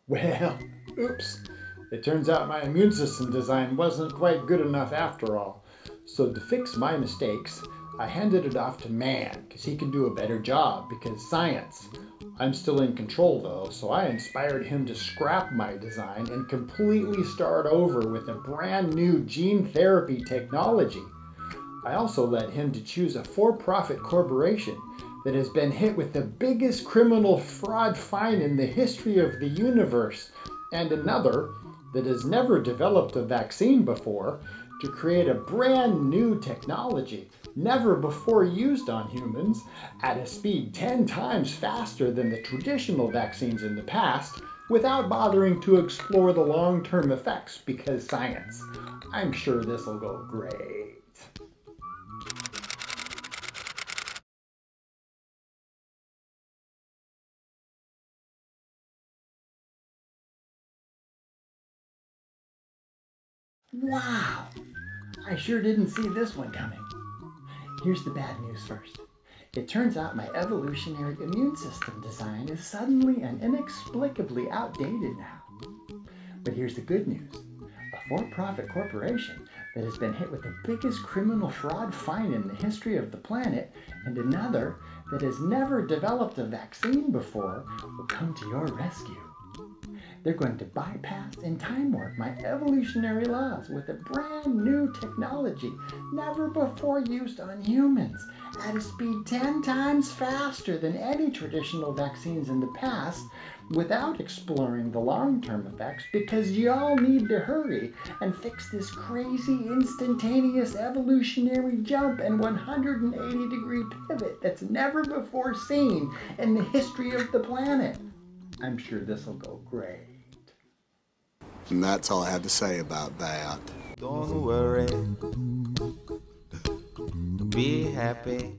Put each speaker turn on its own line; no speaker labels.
Well, oops. It turns out my immune system design wasn't quite good enough after all. So to fix my mistakes, I handed it off to man because he can do a better job because science. I'm still in control though, so I inspired him to scrap my design and completely start over with a brand new gene therapy technology. I also led him to choose a for profit corporation that has been hit with the biggest criminal fraud fine in the history of the universe, and another that has never developed a vaccine before to create a brand new technology never before used on humans at a speed 10 times faster than the traditional vaccines in the past without bothering to explore the long term effects because science. I'm sure this will go great. Wow! I sure didn't see this one coming. Here's the bad news first. It turns out my evolutionary immune system design is suddenly and inexplicably outdated now. But here's the good news. A for profit corporation that has been hit with the biggest criminal fraud fine in the history of the planet, and another that has never developed a vaccine before, will come to your rescue. They're going to bypass and time warp my evolutionary laws with a brand new technology never before used on humans at a speed 10 times faster than any traditional vaccines in the past without exploring the long term effects because y'all need to hurry and fix this crazy instantaneous evolutionary jump and 180-degree pivot that's never before seen in the history of the planet. I'm sure this will go great.
And that's all I have to say about that.
Don't worry, be happy.